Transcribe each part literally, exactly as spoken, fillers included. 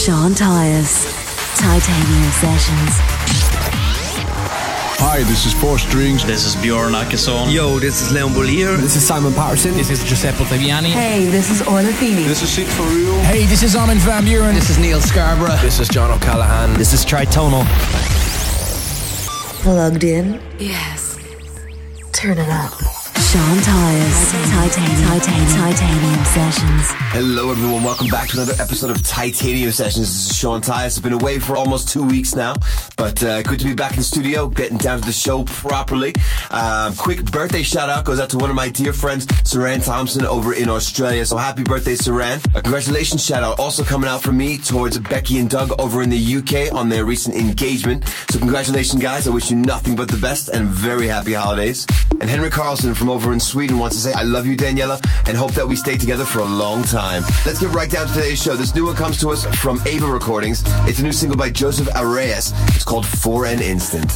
Sean Tyas, Titanium Sessions. Hi, this is Four Strings. This is Bjorn Akesson. Yo, this is Leon Bolier. This is Simon Patterson. This is Giuseppe Ottaviani. Hey, this is Orla Feeney. This is Sid for Real. Hey, this is Armin van Buuren. This is Neil Scarborough. This is John O'Callaghan. This is Tritonal. Plugged in? Yes. Turn it up. Sean Tyas, Titanium, Titanium, Titanium Sessions. Hello everyone, welcome back to another episode of Titanium Sessions. This is Sean Tyas. I've been away for almost two weeks now, but uh, good to be back in the studio, getting down to the show properly. Uh, quick birthday shout out goes out to one of my dear friends, Saran Thompson, over in Australia. So happy birthday, Saran. A congratulations shout out also coming out from me towards Becky and Doug over in the U K on their recent engagement. So congratulations guys, I wish you nothing but the best and very happy holidays. And Henry Carlson from over in Sweden wants to say, I love you, Daniela, and hope that we stay together for a long time. Let's get right down to today's show. This new one comes to us from Ava Recordings. It's a new single by Joseph Arias. It's called For an Instant.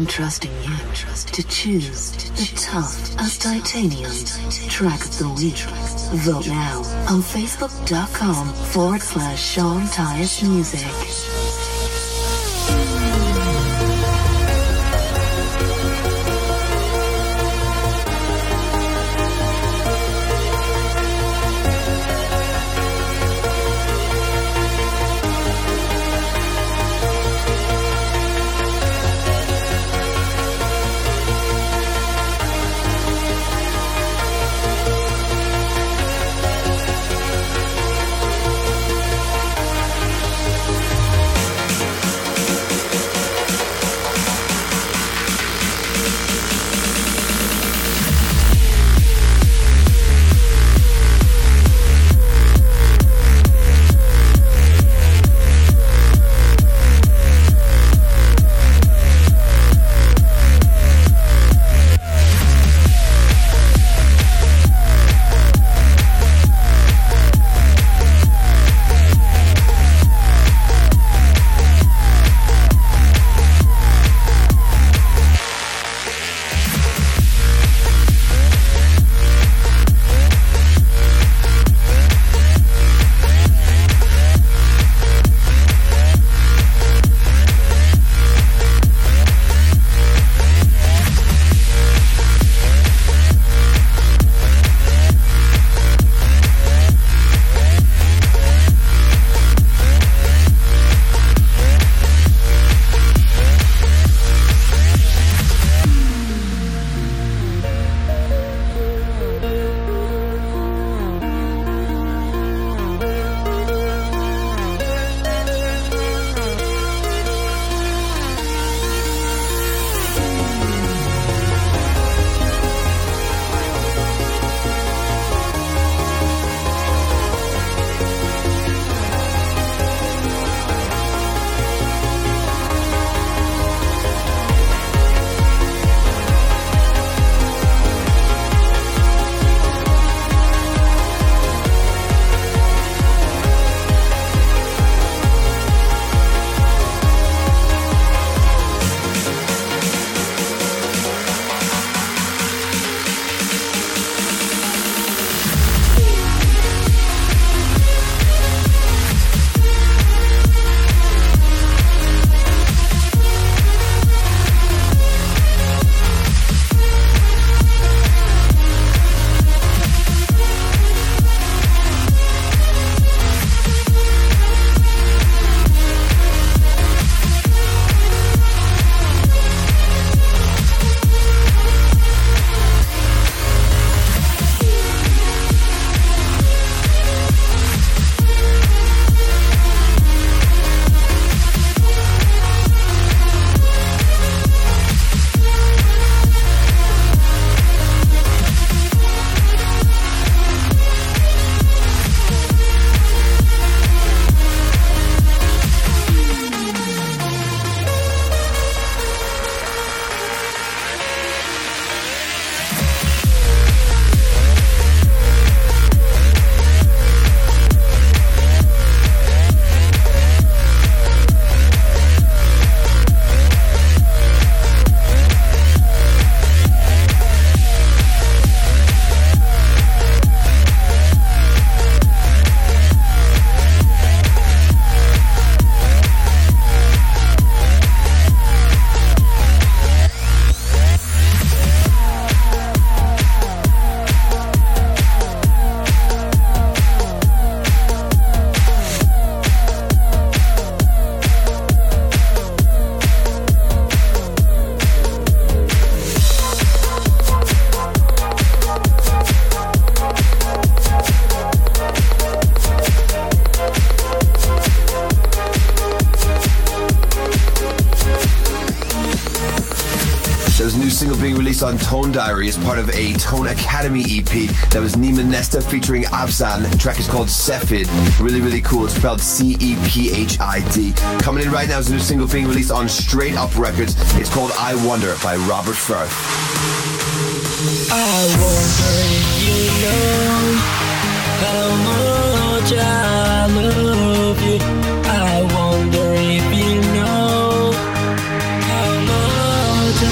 I'm trusting you to choose the tough as titanium track of the week. Vote now on facebook.com forward slash Sean Tyas Music. single being released on Tone Diary as part of a Tone Academy E P. That was Nima Nesta featuring Abzan. The track is called Cephid. Really, really cool. It's spelled C E P H I D. Coming in right now is a new single being released on Straight Up Records. It's called I Wonder by Robert Firth. I wonder if you know how much I love you. I wonder if you know how much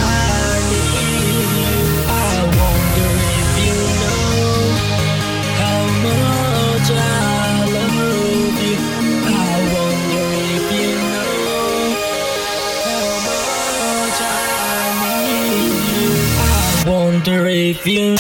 if you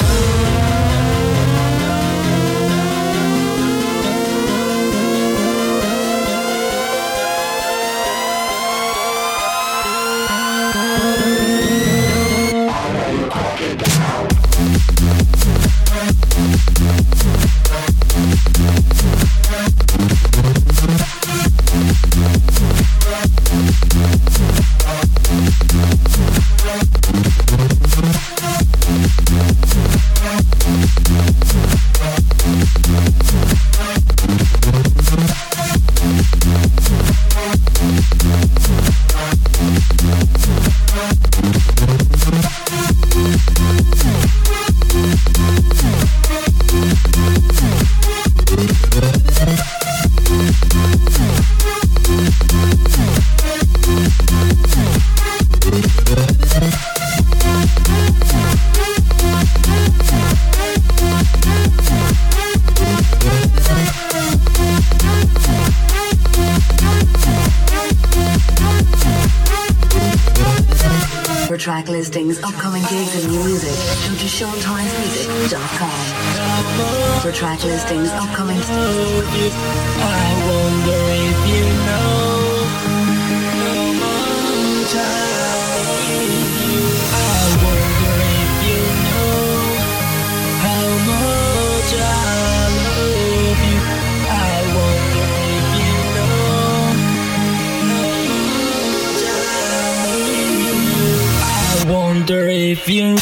For track listings, upcoming gigs and new music, go to sean tynes music dot com. For track listings, upcoming... I wonder if you know no more time. I wonder if you know how much I love you. I wonder if you know how much I wonder if you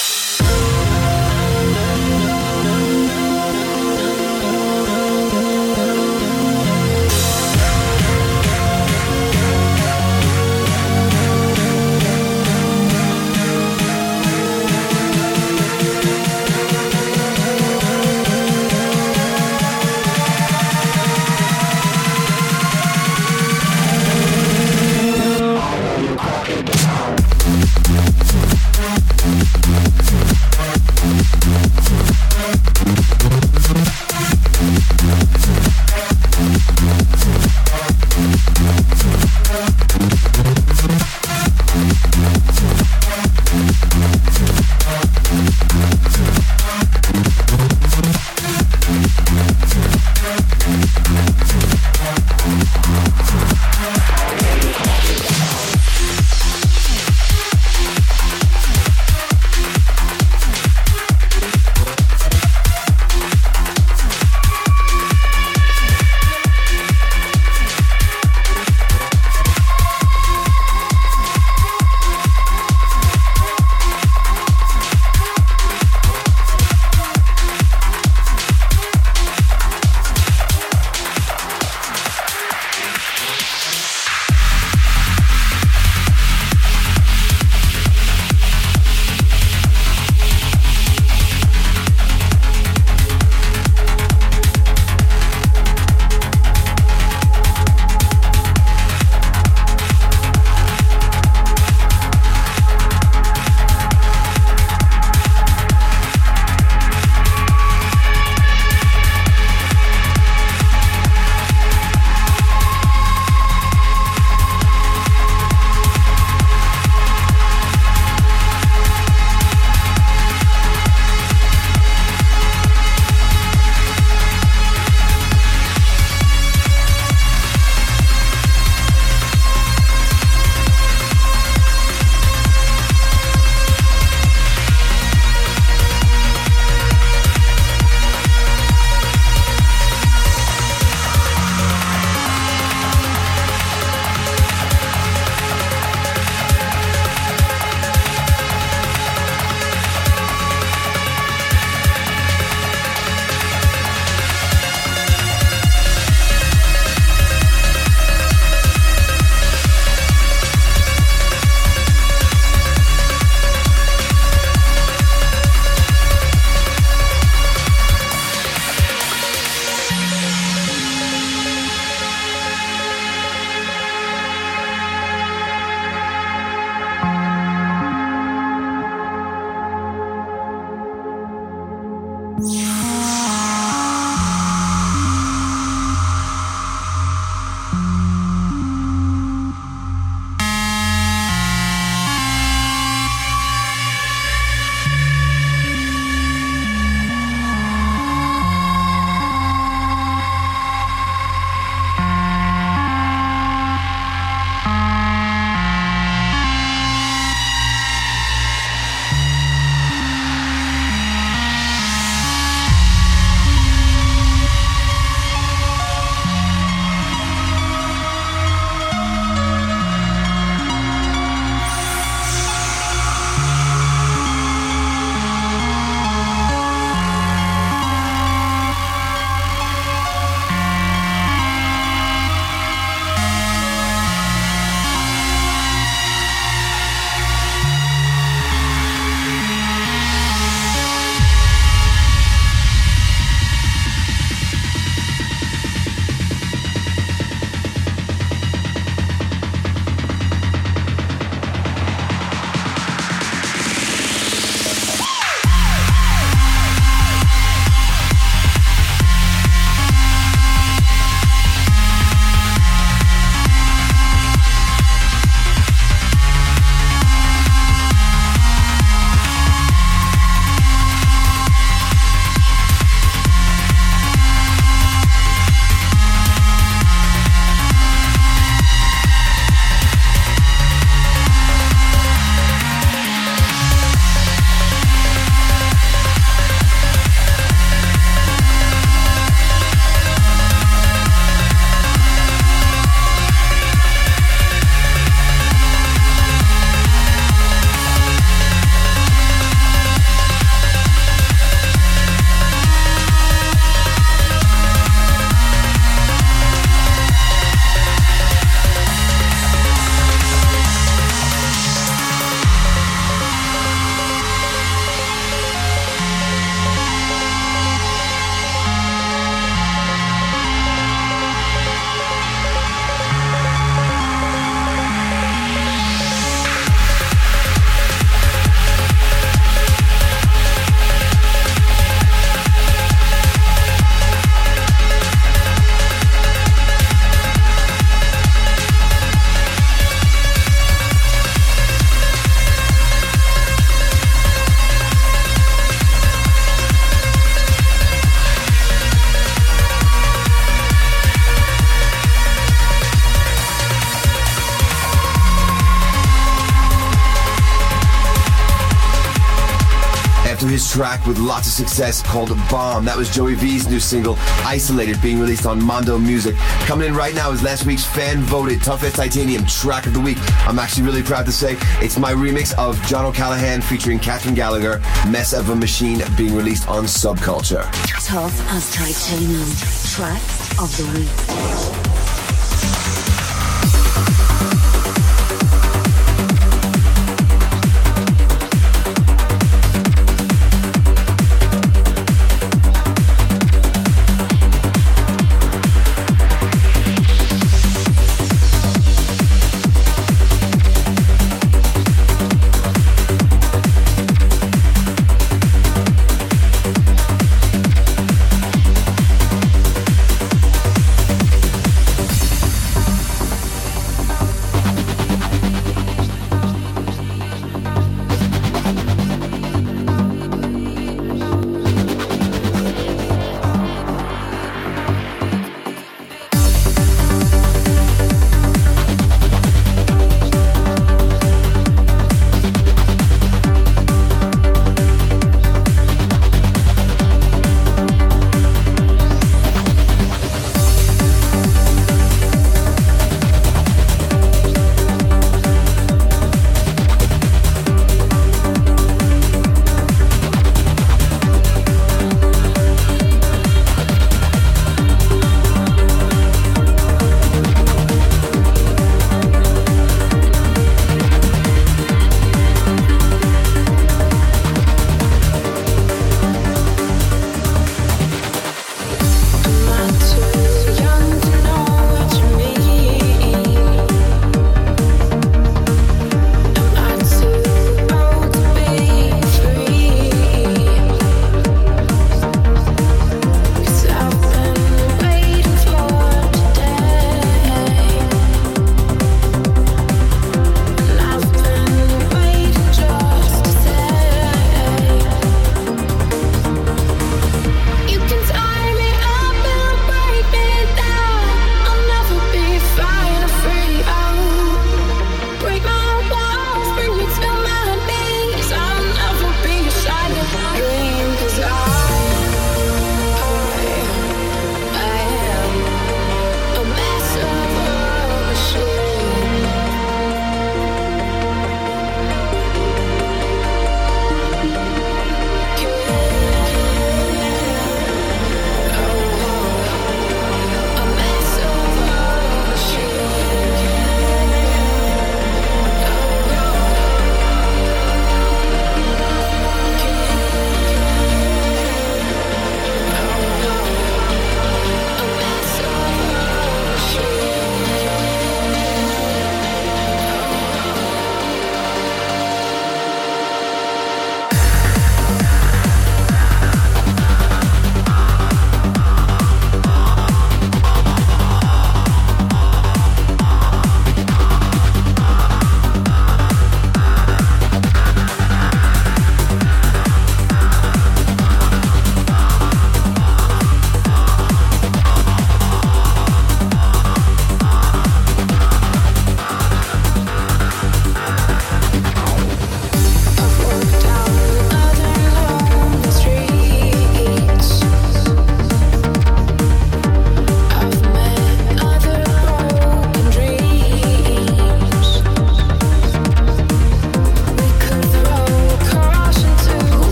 his track with lots of success called Bomb. That was Joey V's new single, Isolated, being released on Mondo Music. Coming in right now is last week's fan-voted Toughest Titanium track of the week. I'm actually really proud to say it's my remix of John O'Callaghan featuring Catherine Gallagher, Mess of a Machine, being released on Subculture. Tough as Titanium track of the week.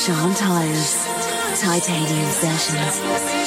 Sean Tyas. Titanium Sessions.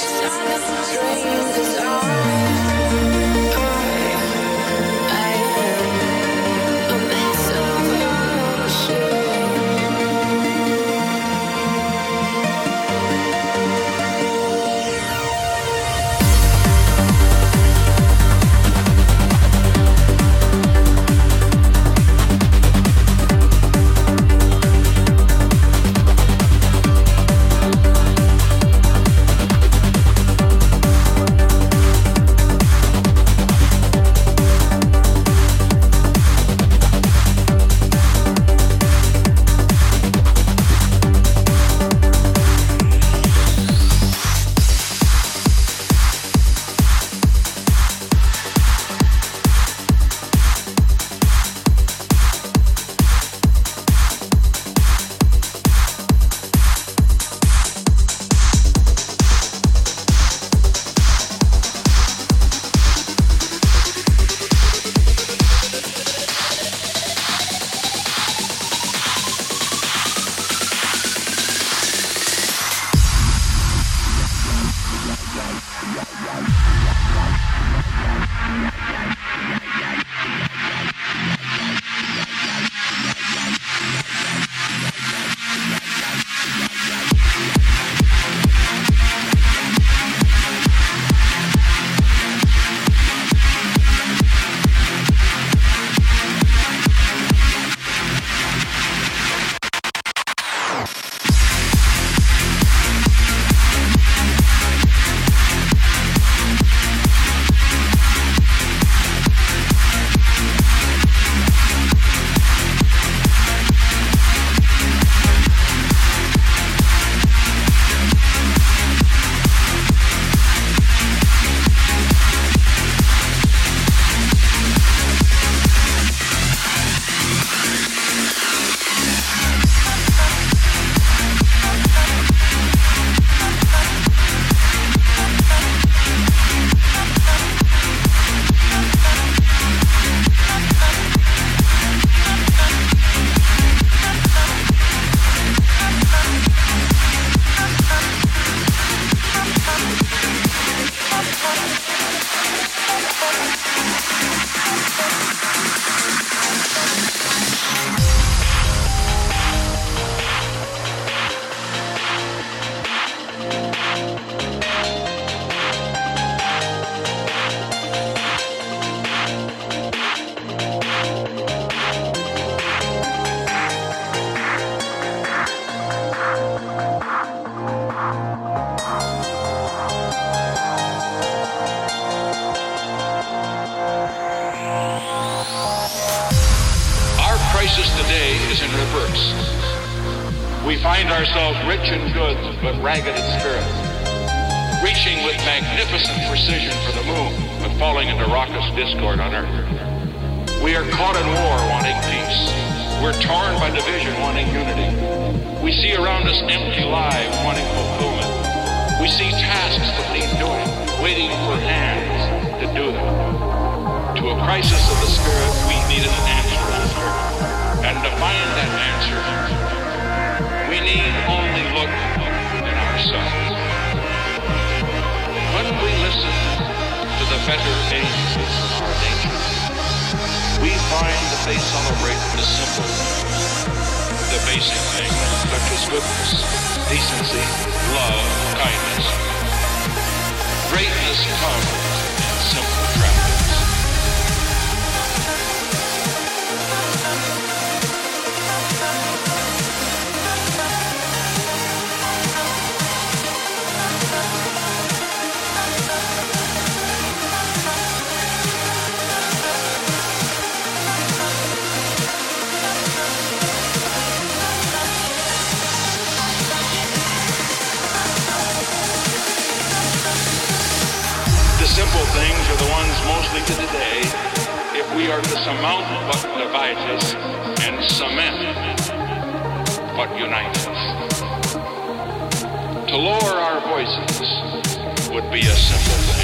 Ragged in spirit, reaching with magnificent precision for the moon, but falling into raucous discord on earth. We are caught in war, wanting peace. We're torn by division, wanting unity. We see around us empty lives, wanting fulfillment. We see tasks that need doing, waiting for hands to do them. To a crisis of the spirit, we needed an answer on earth. And to find that answer, we need only look ourselves. When we listen to the better angels of our nature, we find that they celebrate the simple, the basic things such as goodness, decency, love, kindness. Greatness comes in simple practice. Simple things are the ones mostly to today if we are to surmount what divides us and cement what unites us. To lower our voices would be a simple thing.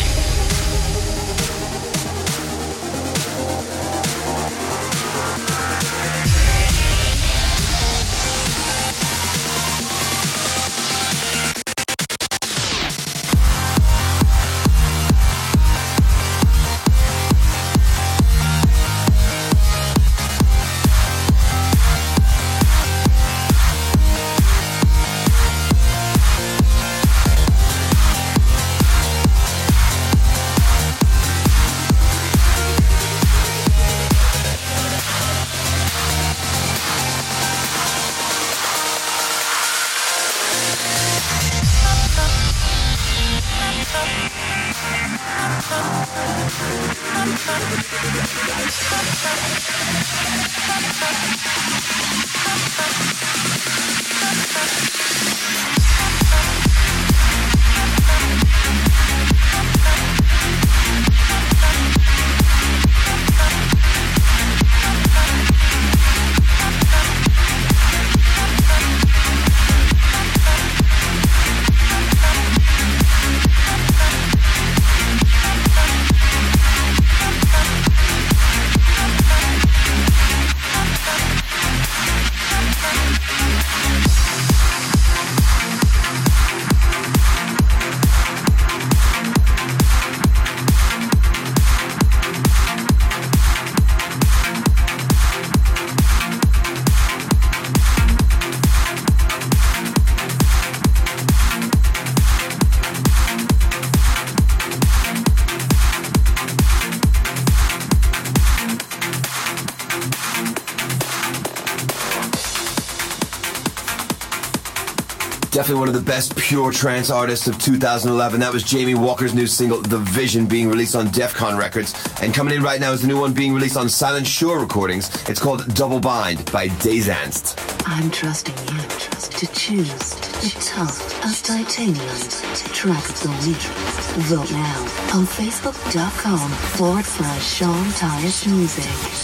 Definitely one of the best pure trance artists of two thousand eleven. That was Jamie Walker's new single, The Vision, being released on Defcon Records. And coming in right now is the new one being released on Silent Shore Recordings. It's called Double Bind by Des Ernst. I'm trusting you to choose the tough as titanium track of the week. Vote now on Facebook.com forward slash Sean Tyas Music.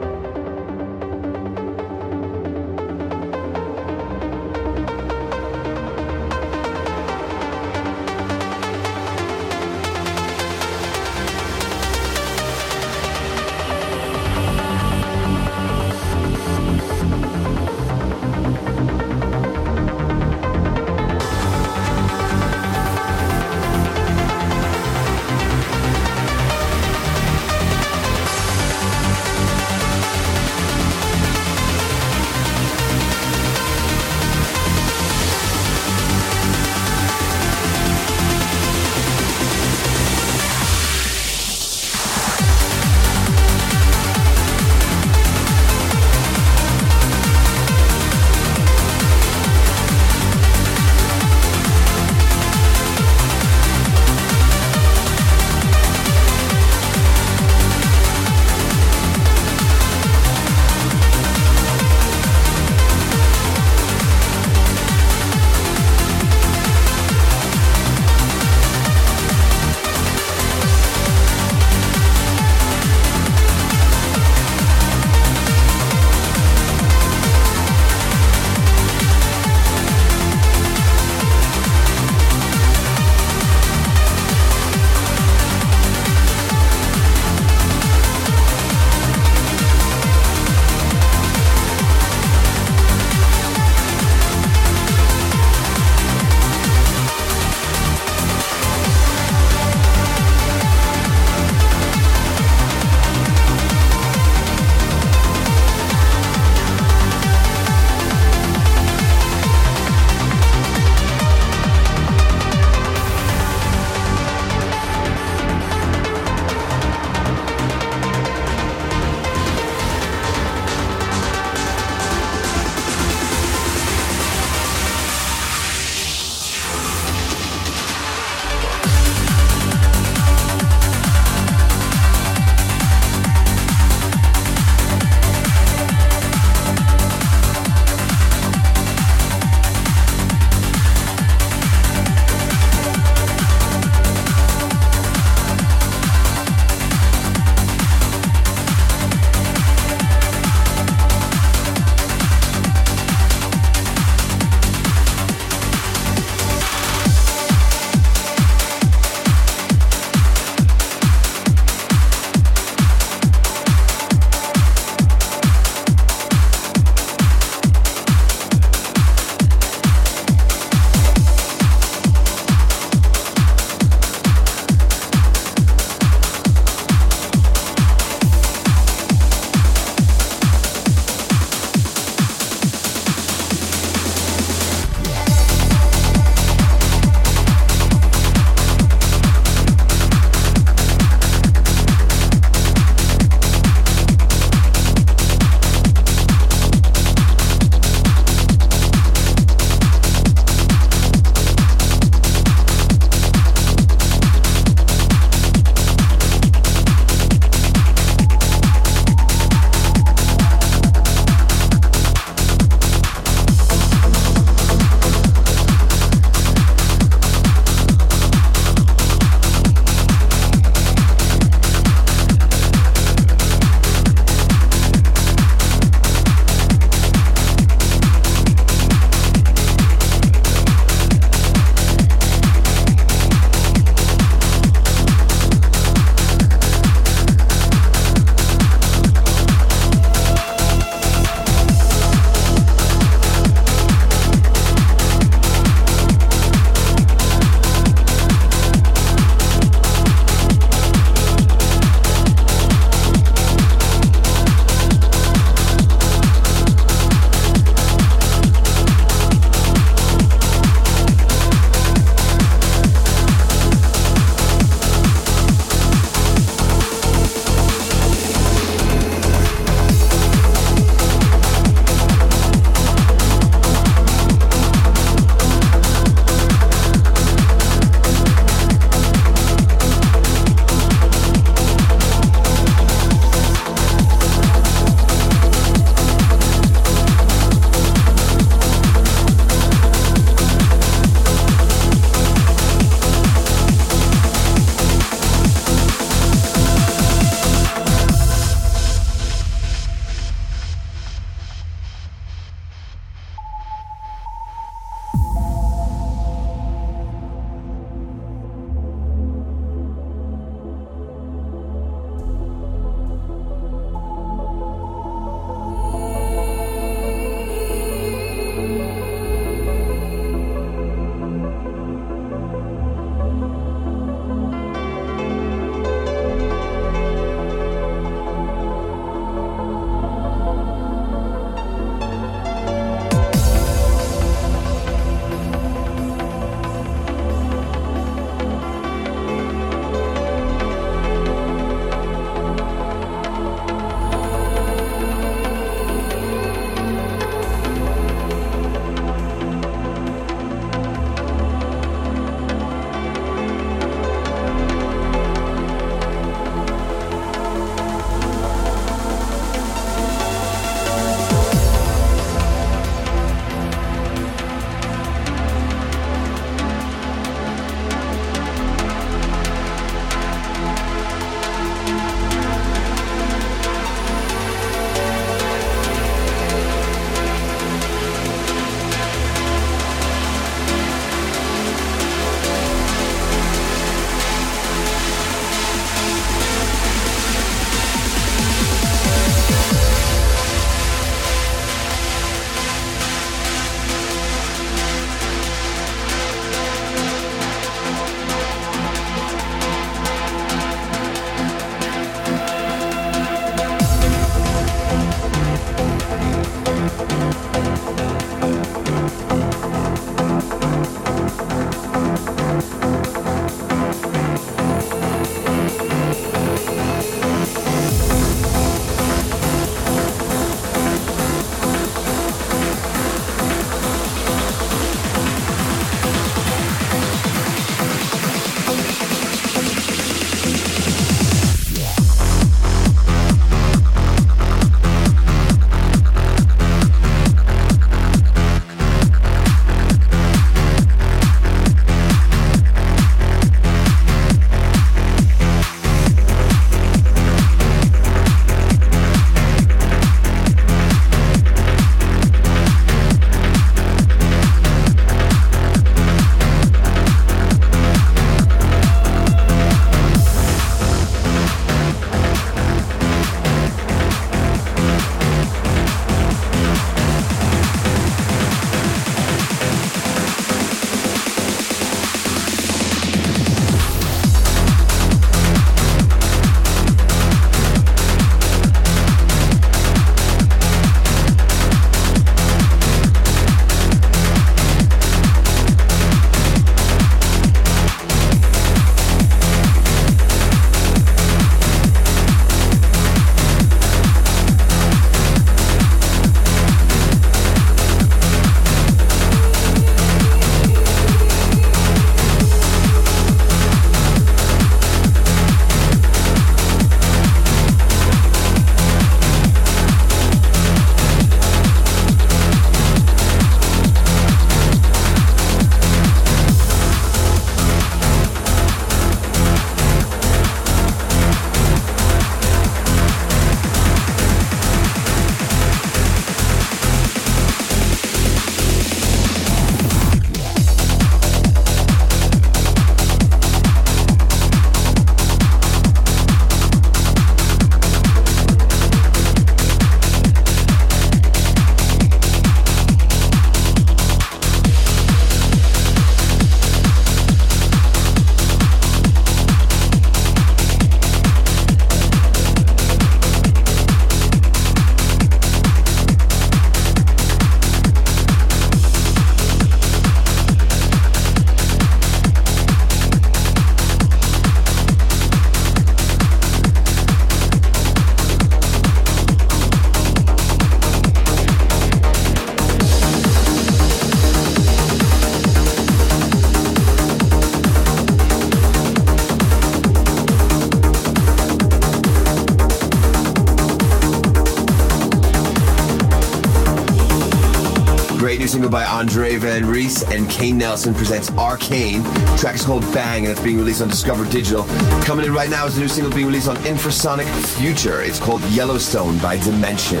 great new single by Andre Van Rees and Kane Nelson presents Arcane. The track is called Bang and it's being released on Discover Digital. Coming in right now is a new single being released on Infrasonic Future. It's called Yellowstone by Dimension.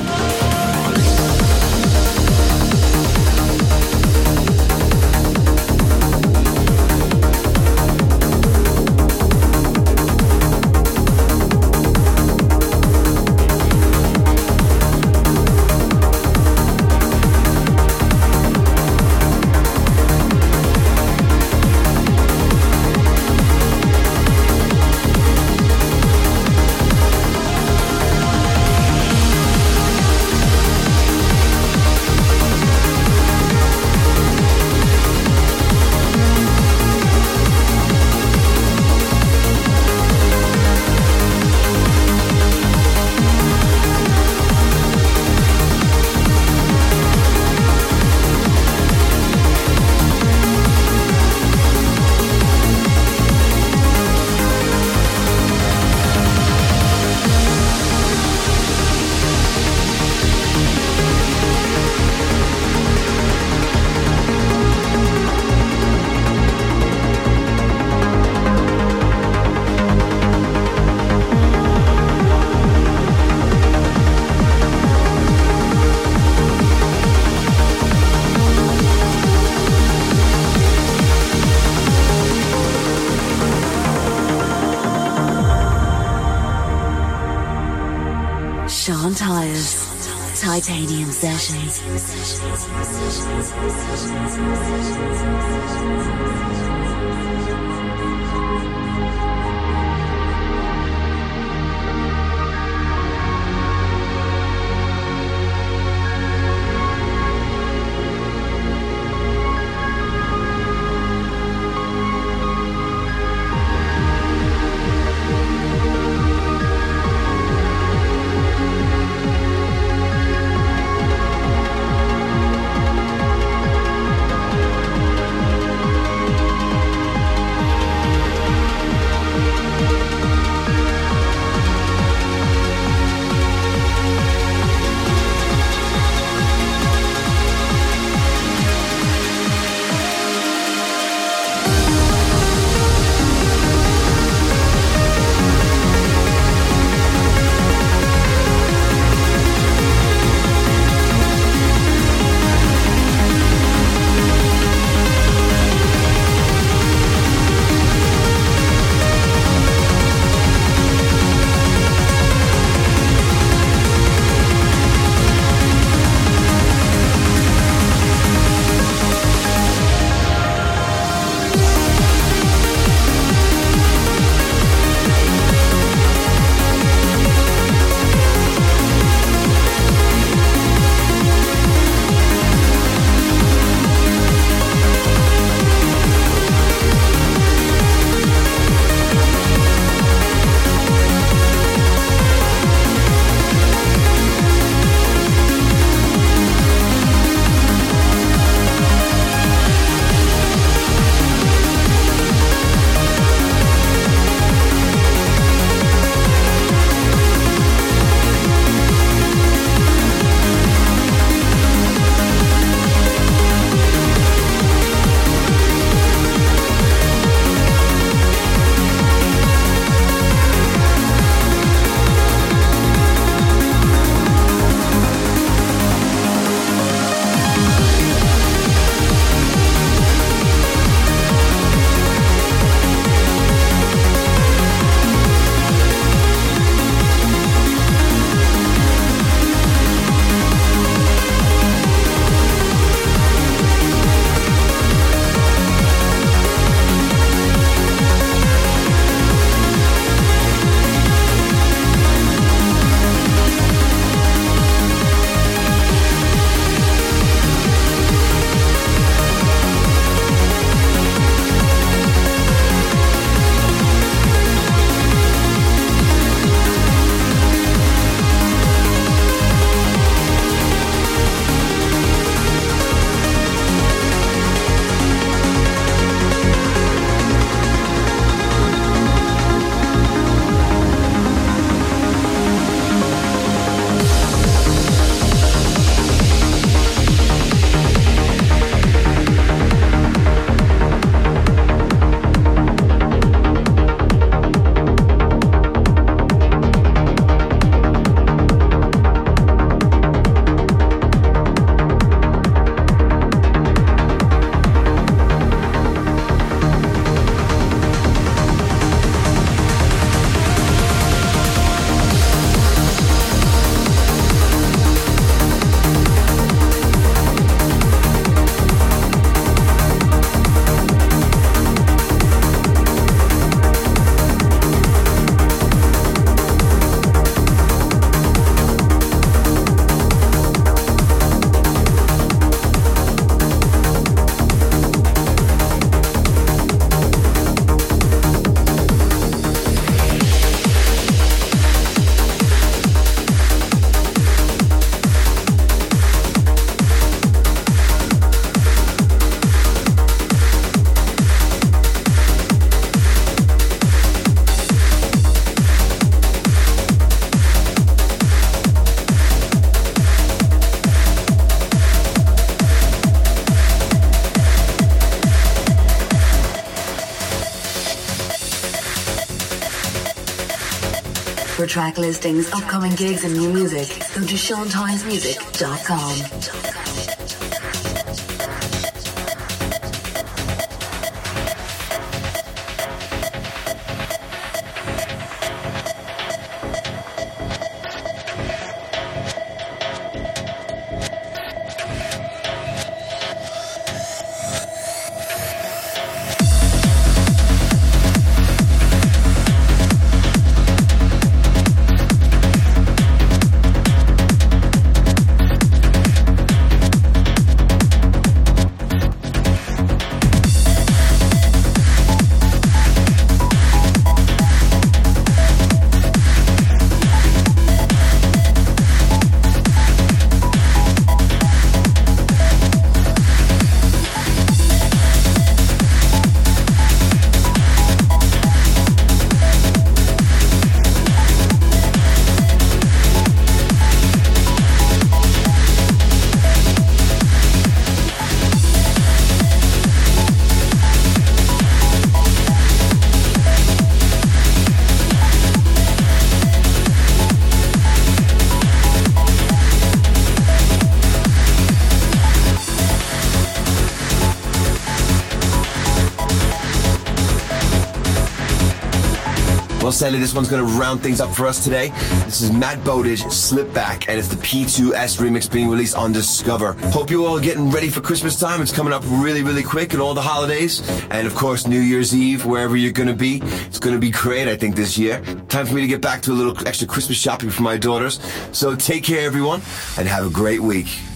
Sean Tyas, Titanium Sessions. track listings, upcoming gigs and new music, go to sean tyas music dot com. Well, sadly, this one's going to round things up for us today. This is Matt Bowditch, Slip Back, and it's the P two S remix being released on Discover. Hope you all are getting ready for Christmas time. It's coming up really, really quick, and all the holidays. And, of course, New Year's Eve, wherever you're going to be. It's going to be great, I think, this year. Time for me to get back to a little extra Christmas shopping for my daughters. So take care, everyone, and have a great week.